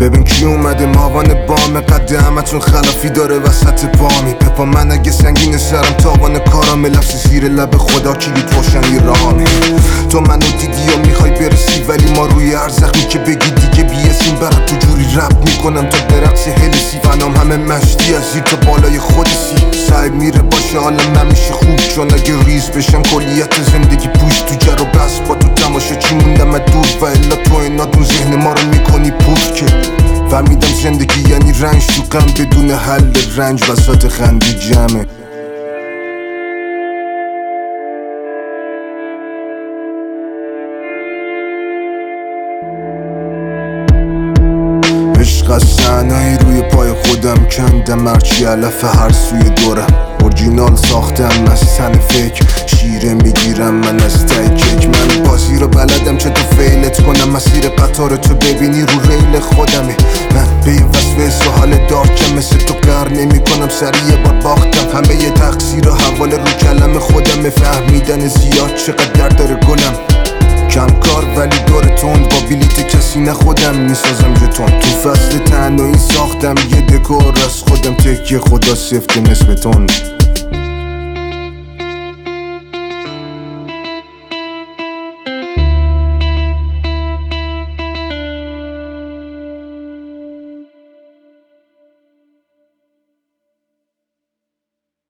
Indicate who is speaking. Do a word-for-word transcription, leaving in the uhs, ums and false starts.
Speaker 1: ببین کی اومده ماوان بام قد همتون خلافی داره وسط بامی بپا من اگه سنگین سرم تاوان کارم لفظ زیر لب خدا کلید روشنی رامی تو منو دیدی و میخوای برسی ولی ما روی هر زخمی که بگی دیگه بیاسیم برات تو جوری رپ میکنم تا درقص هلسی فنام همه مشتی از زیر تا بالای خودسی سعی میره باشه حالا نمیشه خوب چون اگه ریز بشم کلیت زندگی پوش تو جر و بس با تو تماشا چی موندم دور و الا تو ایناتون ذهن ما رو میکنی پوک که فهمیدم زندگی یعنی رنج تو غم بدون حل رنج وسط خندی جمعه عشق از صحنه‌ای روی پای خودم کندم هرچی علف هر سوی دورم اورجینال ساختم از تن فکر شیره میگیرم من از ته کیک من بازی رو بلدم چه تو فیلت کنم مسیر قطار تو ببینی رو ریل خودمه من به یه وسوسه و حال دارکم مثل تو قهر نمی کنم سری یه بار باختم همه یه تقصیر و حواله رو کلم خودمه فهمیدن زیاد چقدر درد داره گلم کم کار ولی دور تند با بلیت کسی نه خودم میسازم جتون تو فصل تنهایی ساختم یه دکور از خودم تکیه خدا سفت نسبتون